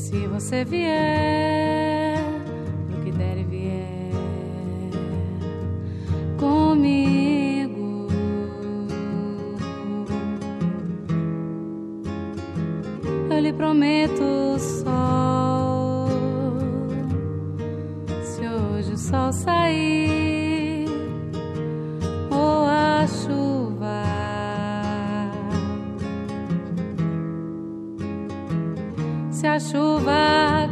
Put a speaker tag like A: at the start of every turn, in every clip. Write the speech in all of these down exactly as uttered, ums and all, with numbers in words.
A: Se você vier, pro que der e vier comigo, eu lhe prometo o sol. Se hoje o sol sair ou a chuva, se a chuva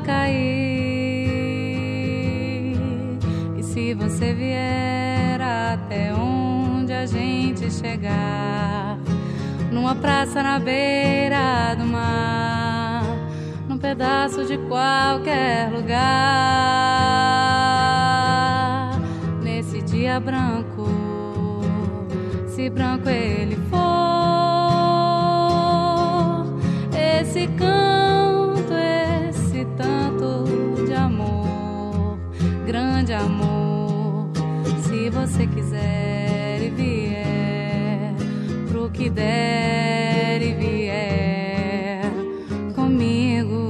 A: cair, e se você vier até onde a gente chegar, numa praça na beira do mar, num pedaço de qualquer lugar, nesse dia branco, se branco ele for, esse canto, esse tanto de amor, grande amor, se você quiser e vier, pro que der e vier comigo.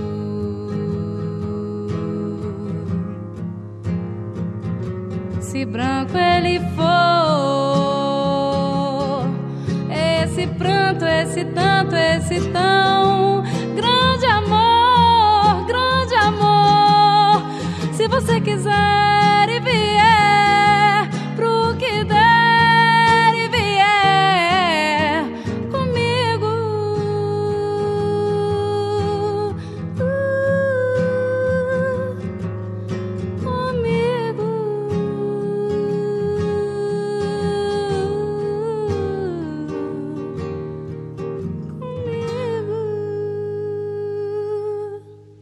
A: Se branco ele for, esse pranto, esse tanto, esse tão